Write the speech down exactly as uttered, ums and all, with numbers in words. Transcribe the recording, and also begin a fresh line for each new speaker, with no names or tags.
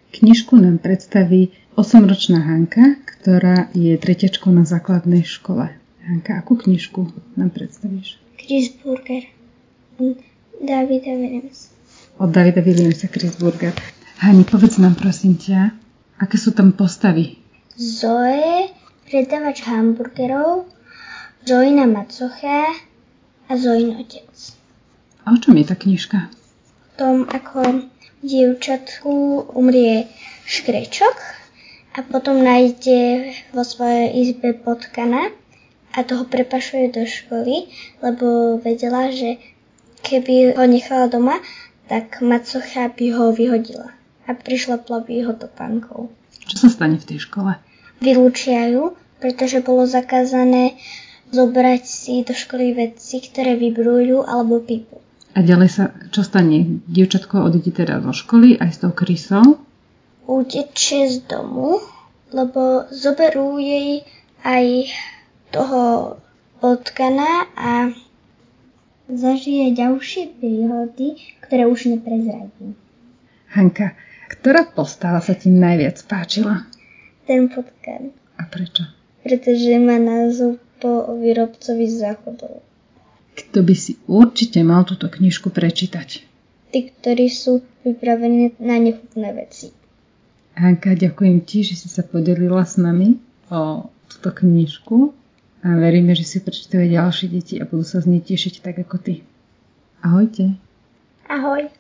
Knižku nám predstaví osemročná Hanka, ktorá je tretiačkou na základnej škole. Hanka, akú knižku nám predstavíš?
Chris Burger. Davida Williamsa.
Od Davida Williamsa Chris Burger. Hani, povedz nám prosím ťa, aké sú tam postavy?
Zoe, predavač hamburgerov, Zoina macocha a Zoin otec.
A o čom je tá knižka?
O tom, ako dievčatku umrie škrečok a potom nájde vo svojej izbe potkana a toho prepašuje do školy, lebo vedela, že keby ho nechala doma, tak macocha by ho vyhodila a prišlapla by ho topánkou.
Čo sa stane v tej škole?
Vylúčia ju, pretože bolo zakázané zobrať si do školy veci, ktoré vybrujú alebo pípu.
A ďalej sa, čo stane? Dievčatko odíde teda zo školy aj s tou Chrisou?
Utečie z domu, lebo zoberú jej aj toho potkana a zažije ďalšie príhody, ktoré už neprezradím.
Hanka, ktorá postava sa ti najviac páčila?
Ten potkan.
A prečo?
Pretože má názov po výrobcovi záchodov.
Kto by si určite mal túto knižku prečítať?
Tí, ktorí sú pripravení na nechutné veci.
Hanka, ďakujem ti, že si sa podelila s nami o túto knižku a veríme, že si prečítajú ďalšie deti a budú sa z nej tešiť tak ako ty. Ahojte.
Ahoj.